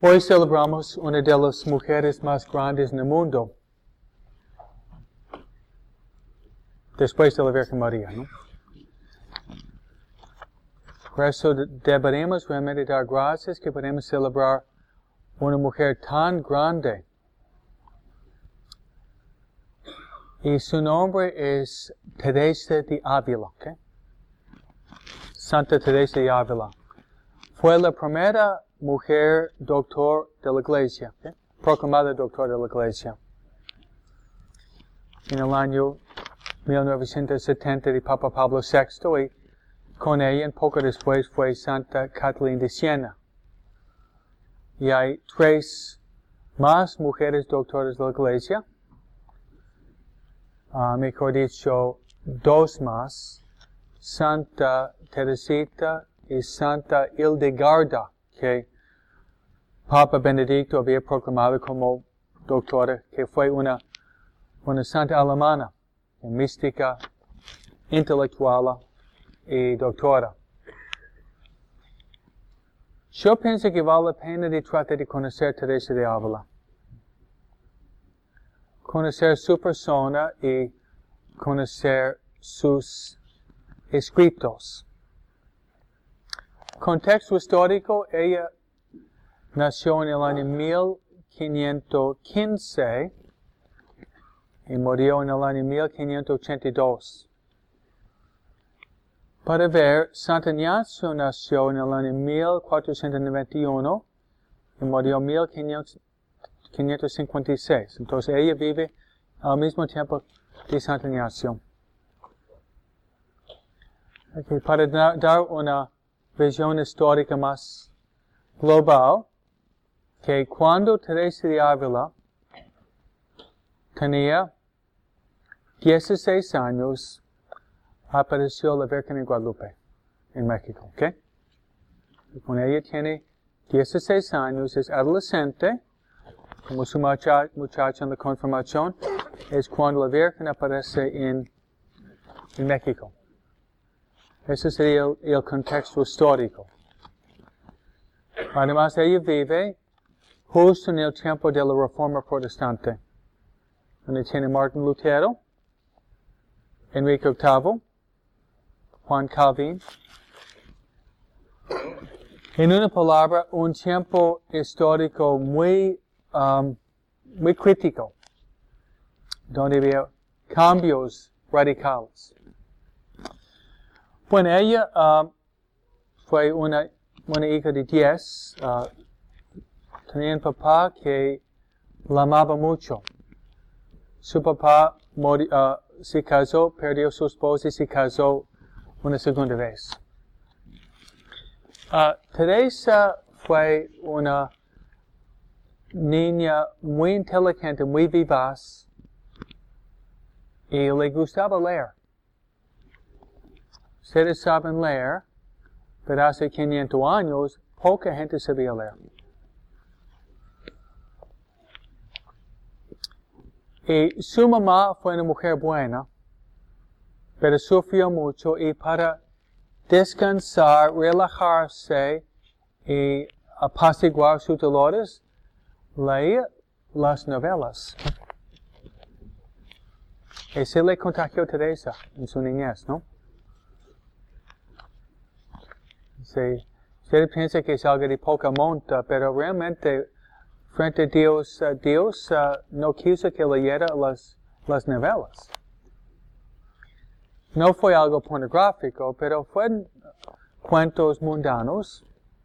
Hoy celebramos una de las mujeres más grandes en el mundo, después de la Virgen María, ¿no? Por eso deberemos realmente dar gracias que podemos celebrar una mujer tan grande. Y su nombre es Teresa de Ávila, ¿ok? Santa Teresa de Ávila. Fue la primera mujer doctor de la Iglesia, ¿ok? Proclamada doctor de la Iglesia. En el año 1970 de Papa Pablo VI, y con ella, un poco después, fue Santa Catalina de Siena. Y hay 3 más mujeres doctoras de la Iglesia. Mejor dicho, 2 más. Santa Teresita y Santa Hildegarda, que Papa Benedicto había proclamado como doctora, que fue una santa alemana, mística, intelectual y doctora. Yo pienso que vale la pena de tratar de conocer Teresa de Ávila. Conocer su persona y conocer sus escritos. Contexto histórico, ella nació en el año 1515 y murió en el año 1582. Para ver, Santo Ignacio nació en el año 1491 y murió en 1556. Entonces ella vive al mismo tiempo de Santo Ignacio. Okay, para dar una visión histórica más global, que cuando Teresa de Ávila tenía 16 años, apareció la Virgen de Guadalupe en México, ¿ok? Y cuando ella tiene 16 años, es adolescente, como su muchacha en la confirmación, es cuando la Virgen aparece en México. Ese sería el contexto histórico. Además, ella vive justo en el tiempo de la Reforma Protestante, donde tiene Martín Lutero, Enrique VIII, Juan Calvin. En una palabra, un tiempo histórico muy crítico, donde había cambios radicales. Bueno, ella fue una hija de 10. Tenía un papá que la amaba mucho. Su papá se casó, perdió su esposa y se casó una segunda vez. Teresa fue una niña muy inteligente, muy vivaz, y le gustaba leer. Ustedes saben leer, pero hace 500 años poca gente sabía leer. Y su mamá fue una mujer buena, pero sufrió mucho, y para descansar, relajarse y apaciguar sus dolores, leía las novelas. Y se le contagió a Teresa en su niñez, ¿no? Sí. Usted piensa que es algo de poca monta, pero realmente, frente a Dios, Dios no quiso que leyera las novelas. No fue algo pornográfico, pero fueron cuentos mundanos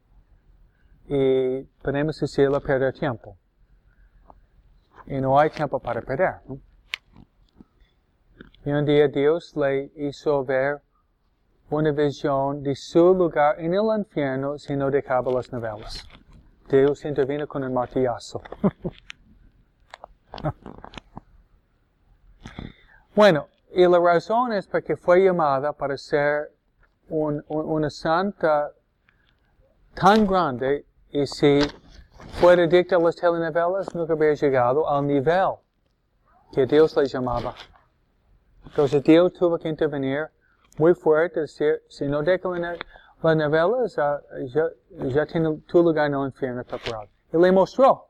y podemos decirlo perder tiempo. Y no hay tiempo para perder, ¿no? Y un día Dios le hizo ver una visión de su lugar en el infierno si no dejaba las novelas. Dios intervino con un martillazo. Bueno, y la razón es porque fue llamada para ser una santa tan grande, y si fuera adicta a las telenovelas, nunca habría llegado al nivel que Dios le llamaba. Entonces Dios tuvo que intervenir muy fuerte, decir, si no dejan las novelas, ya tiene tu lugar en el infierno preparado. y le mostró.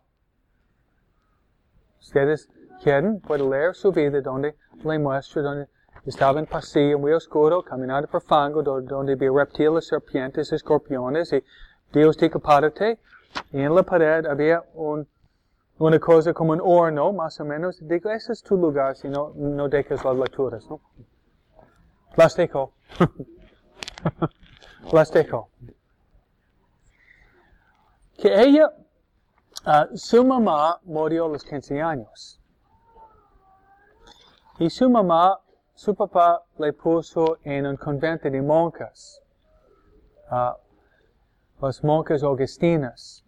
Ustedes quieren, pueden leer su vida donde le muestra, donde estaba en pasillo muy oscuro, caminando por fango, donde había reptiles, serpientes, escorpiones, y Dios dijo, párate, y en la pared había una cosa como un horno, más o menos. Digo, ese es tu lugar, si no dejas las lecturas, ¿no? Las dejó. Las dejó. Que ella, su mamá murió a los 15 años. Y su papá le puso en un convento de monjas. Las monjas augustinas.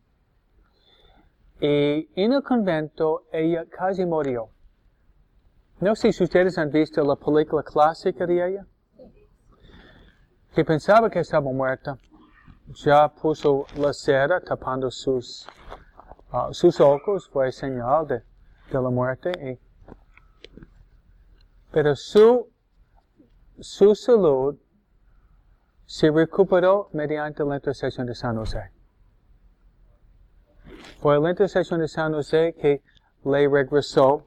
Y en el convento ella casi murió. No sé si ustedes han visto la película clásica de ella. Que pensaba que estaba muerta. Ya puso la cera tapando sus ojos, fue señal de la muerte. Pero su salud se recuperó mediante la intercesión de San José. Fue la intercesión de San José que le regresó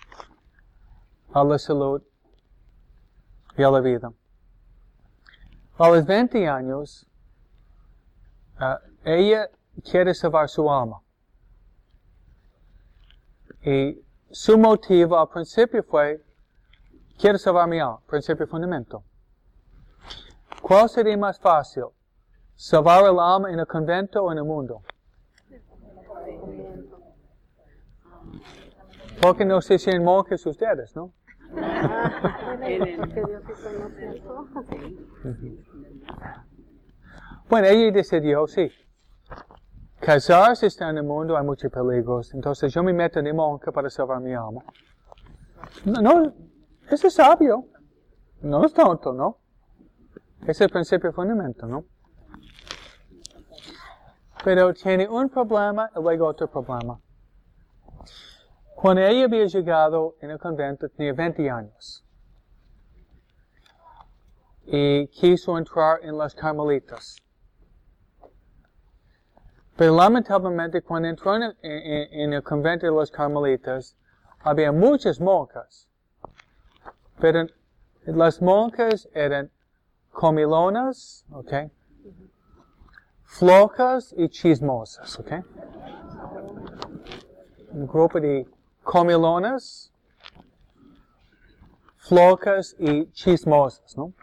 a la salud y a la vida. A los 20 años, ella quiere salvar su alma. Y su motivo al principio fue, quiero salvar mi alma, principio fundamental. ¿Cuál sería más fácil? ¿Salvar el alma en el convento o en el mundo? Porque no se hicieron monjes ustedes, ¿no? Bueno, ella decidió, sí. Casarse está en el mundo, hay muchos peligros. Entonces yo me meto de monja para salvar mi alma. No, eso es sabio. No es tonto, ¿no? Es el principio fundamental, ¿no? Pero tiene un problema y luego otro problema. Cuando ella había llegado en el convento, tenía 20 años. Y quiso entrar en las Carmelitas. Pero lamentablemente, cuando entró en el convento de las Carmelitas, había muchas monjas. Pero las monjas eran comilonas, ¿ok? Flojas y chismosas, ¿ok? Un grupo de comilonas, flocas y chismosas, ¿no?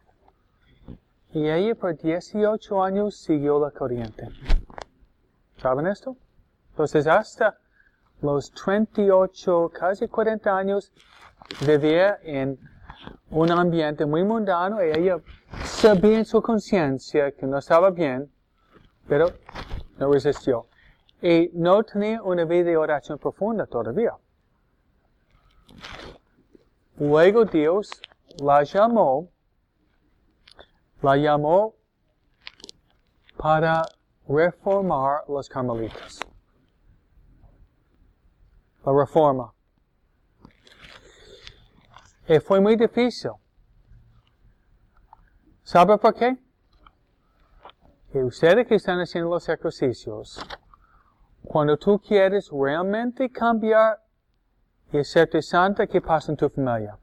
Y ella por 18 años siguió la corriente. ¿Saben esto? Entonces hasta los 38, casi 40 años, vivía en un ambiente muy mundano y ella sabía en su conciencia que no estaba bien, pero no resistió. Y no tenía una vida de oración profunda todavía. Luego Dios la llamó para reformar las Carmelitas. La reforma. Y fue muy difícil. ¿Sabe por qué? Que ustedes que están haciendo los ejercicios, cuando tú quieres realmente cambiar y hacerte santa, ¿qué pasa en tu familia?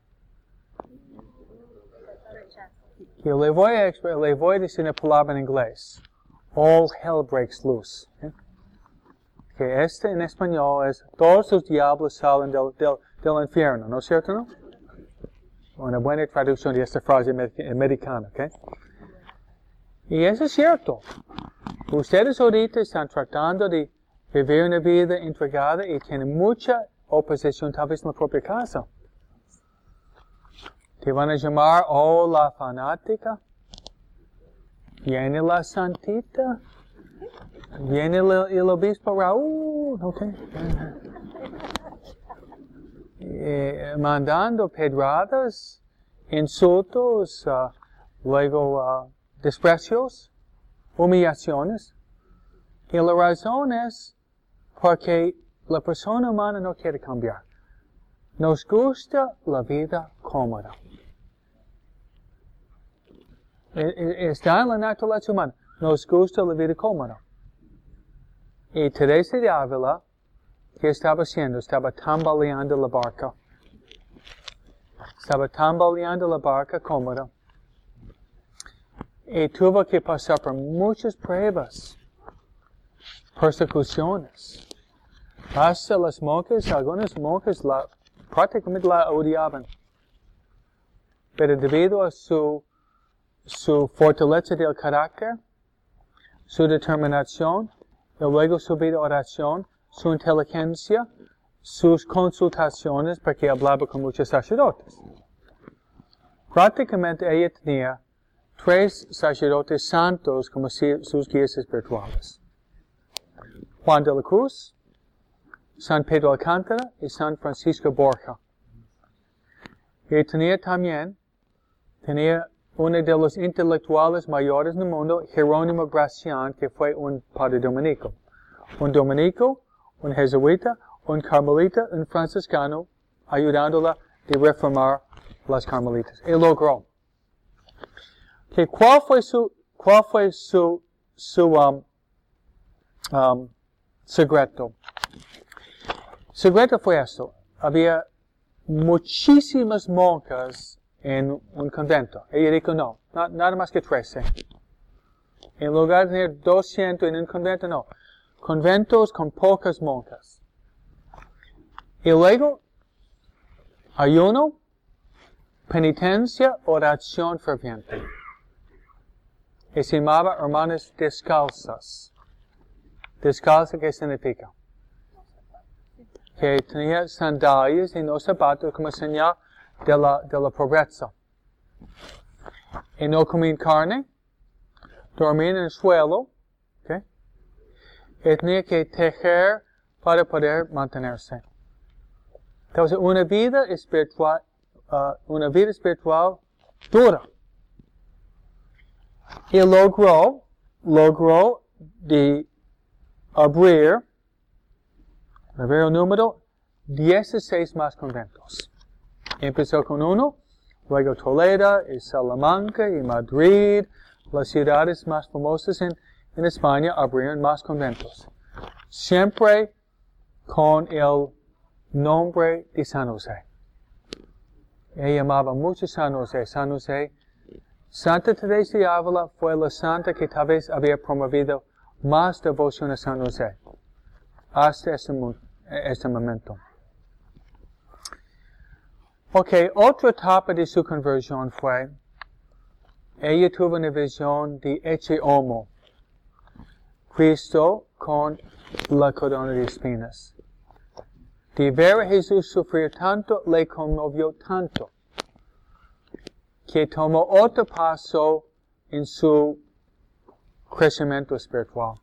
Que le voy a decir una palabra en inglés. All hell breaks loose. ¿Eh? Que en español es, todos los diablos salen del infierno, ¿no es cierto, no? Una buena traducción de esta frase americana, ¿ok? Y eso es cierto. Ustedes ahorita están tratando de vivir una vida entregada y tienen mucha oposición, tal vez en la propia casa. Te van a llamar, oh, la fanática. Viene la santita. Viene el obispo Raúl, ¿ok? Mandando pedradas, insultos, luego desprecios, humillaciones. Y la razón es porque la persona humana no quiere cambiar. Nos gusta la vida cómoda. Está en la naturaleza humana. Nos gusta la vida cómoda. Y Teresa de Ávila, ¿qué estaba haciendo? Estaba tambaleando la barca. Estaba tambaleando la barca cómoda. Y tuvo que pasar por muchas pruebas, persecuciones. Hasta las monjas, algunas monjas prácticamente la odiaban. Pero debido a su fortaleza del carácter, su determinación, y luego su vida de oración, su inteligencia, sus consultaciones, porque hablaba con muchos sacerdotes. Prácticamente ella tenía 3 sacerdotes santos como sus guías espirituales. Juan de la Cruz, San Pedro Alcántara y San Francisco Borja. Y tenía uno de los intelectuales mayores del mundo, Jerónimo Gracián, que fue un padre dominico. Un dominico, un jesuita, un carmelita, un franciscano, ayudándola a reformar las carmelitas. Y logró. Okay, ¿cuál fue su secreto? Secreto fue esto. Había muchísimas monjas en un convento. Ella dijo no, nada más que 13. En lugar de tener 200 en un convento, no. Conventos con pocas monjas. Y luego, ayuno, penitencia, oración ferviente. Y se llamaba hermanas descalzas. Descalza, ¿qué significa? Que tenía sandalias y no zapatos como señal de la pobreza. Y no comían carne, dormían en el suelo, ¿okay? Y tenía que tejer para poder mantenerse. Entonces, una vida espiritual dura. Y logró de abrir el número 16 más conventos. Empezó con uno, luego Toledo, y Salamanca, y Madrid, las ciudades más famosas en España abrieron más conventos. Siempre con el nombre de San José. Ella llamaba mucho San José. San José. Santa Teresa de Ávila fue la santa que tal vez había promovido más devoción a San José hasta este momento. Ok, otra etapa de su conversión fue, ella tuvo una visión de Ecce Homo, Cristo con la corona de espinas. De ver a Jesús sufrir tanto, le conmovió tanto, que tomó otro paso en su crecimiento espiritual.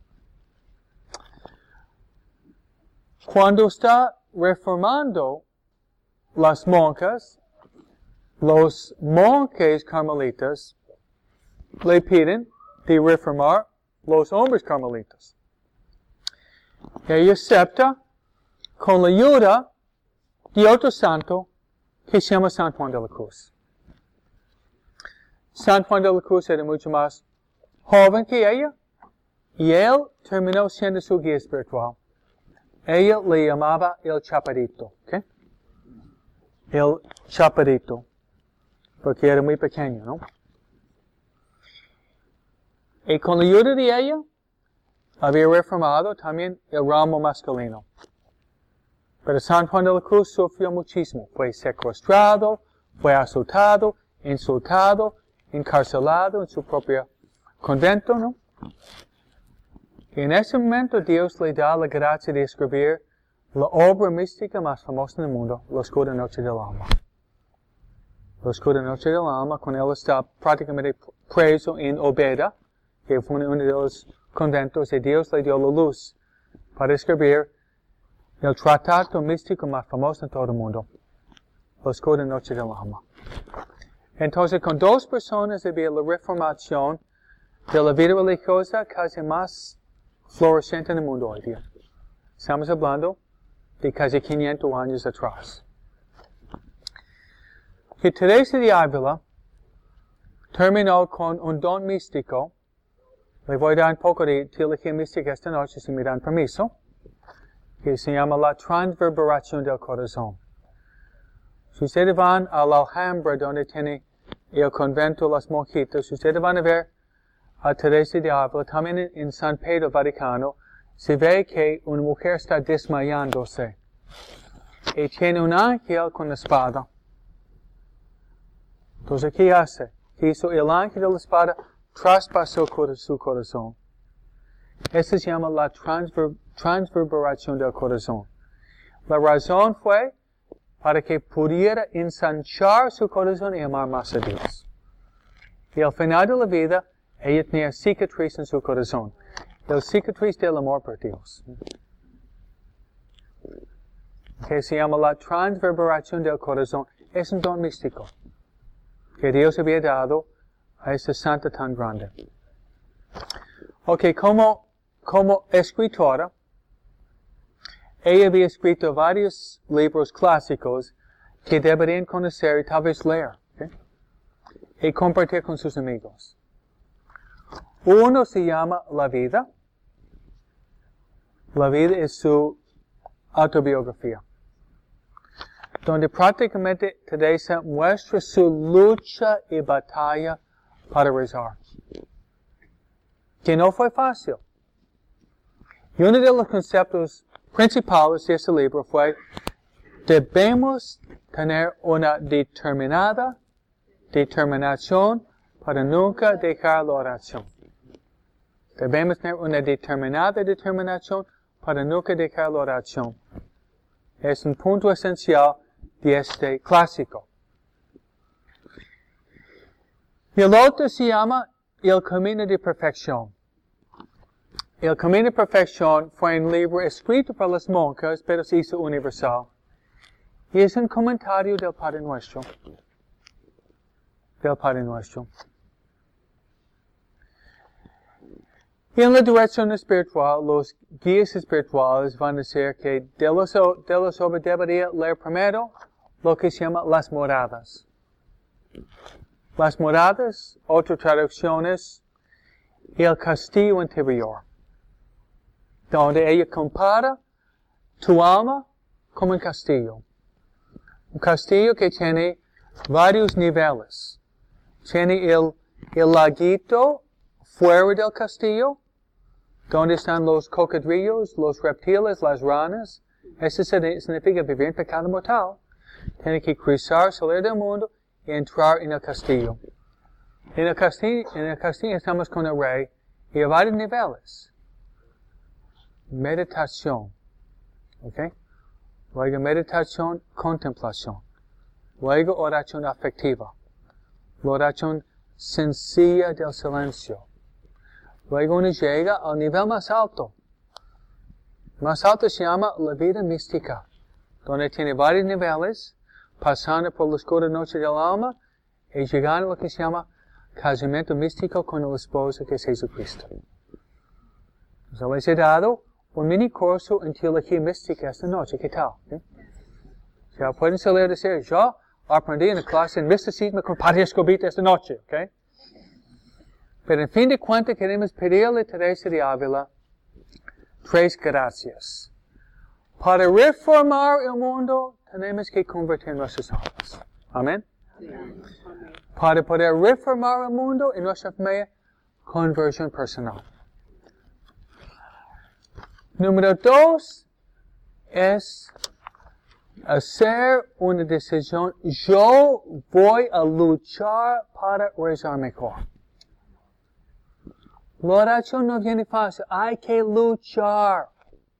Cuando está reformando las monjas, los monjes carmelitas le piden de reformar los hombres carmelitas. Ella acepta con la ayuda de otro santo que se llama San Juan de la Cruz. San Juan de la Cruz era mucho más joven que ella y él terminó siendo su guía espiritual. Ella le llamaba el chaparrito, ¿ok? El chaparrito, porque era muy pequeño, ¿no? Y con la ayuda de ella, había reformado también el ramo masculino. Pero San Juan de la Cruz sufrió muchísimo. Fue secuestrado, fue azotado, insultado, encarcelado en su propio convento, ¿no? Y en ese momento Dios le da la gracia de escribir la obra mística más famosa del mundo, La Oscura Noche del Alma. La Oscura Noche del Alma, cuando él está prácticamente preso en Úbeda, que fue uno de los conventos, y Dios le dio la luz para escribir el tratado místico más famoso en todo el mundo, La Oscura Noche del Alma. Entonces, con 2 personas había la reformación de la vida religiosa casi más floreciente en el mundo hoy día. Estamos hablando de casi 500 años atrás. Que Teresa de Ávila terminó con un don místico Le voy a dar un poco de teología mística esta noche, si me dan permiso, que se llama la transverberación del corazón. Si ustedes van a la Alhambra, donde tiene el convento de las monjitas, ustedes van a ver a Teresa de Ávila, también en San Pedro Vaticano, se ve que una mujer está desmayándose. Y tiene un ángel con la espada. Entonces, ¿qué hace? ¿Qué hizo el ángel de la espada? Traspasó su corazón. Eso se llama la transverberación del corazón. La razón fue para que pudiera ensanchar su corazón y amar más a Dios. Y al final de la vida, ella tenía cicatriz en su corazón. La cicatriz del amor por Dios. Que se llama la transverberación del corazón. Es un don místico que Dios había dado a esa santa tan grande. Ok, como escritora, ella había escrito varios libros clásicos que deberían conocer y tal vez leer. ¿Okay? Y compartir con sus amigos. Uno se llama La Vida. La Vida es su autobiografía, donde prácticamente Teresa muestra su lucha y batalla para rezar, que no fue fácil. Y uno de los conceptos principales de este libro fue: debemos tener una determinación para nunca dejar la oración. Debemos tener una determinación para nunca dejar la oración. Es un punto esencial de este clásico. Y el otro se llama El Camino de Perfección. El Camino de Perfección fue un libro escrito por las monjas, pero se hizo universal. Y es un comentario del Padre Nuestro. Y en la dirección espiritual, los guías espirituales van a decir que de los obras debería leer primero lo que se llama las moradas. Las moradas, otras traducciones, el castillo interior, donde ella compara tu alma como un castillo. Un castillo que tiene varios niveles. Tiene el laguito fuera del castillo, donde están los cocodrilos, los reptiles, las ranas. Eso significa vivir en pecado mortal. Tiene que cruzar, salir del mundo y entrar en el castillo. En el castillo estamos con el rey y hay varios niveles. Meditación. ¿Ok? Luego meditación, contemplación. Luego oración afectiva. La oración sencilla del silencio. Luego uno llega al nivel más alto. Más alto se llama la vida mística, donde tiene varios niveles, pasando por la oscura noche del alma y llegando a lo que se llama casamiento místico con el esposo que es Jesucristo. Entonces les he dado un mini curso en teología mística esta noche. ¿Qué tal? Ya pueden salir a decir, yo aprendí en la clase en misticismo con Padre Escobita esta noche. ¿Ok? Pero en fin de cuentas queremos pedirle a Teresa de Ávila 3 gracias. Para reformar el mundo tenemos que convertir nuestras almas. Amén. Para poder reformar el mundo en nuestra familia, conversión personal. Número 2 es hacer una decisión. Yo voy a luchar para rezar mejor. La oración no viene fácil. Hay que luchar.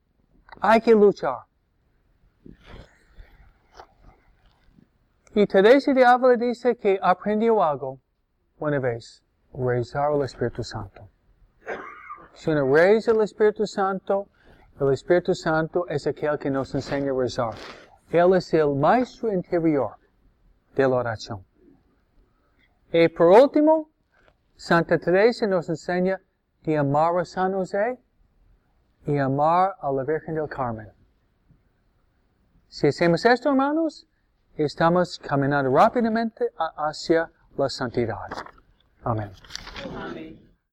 Y Teresa de Ávila dice que aprendió algo una vez. Rezar al Espíritu Santo. Si uno reza al Espíritu Santo, el Espíritu Santo es aquel que nos enseña a rezar. Él es el maestro interior de la oración. Y por último, Santa Teresa nos enseña de amar a San José y amar a la Virgen del Carmen. Si hacemos esto, hermanos, estamos caminando rápidamente hacia la santidad. Amén.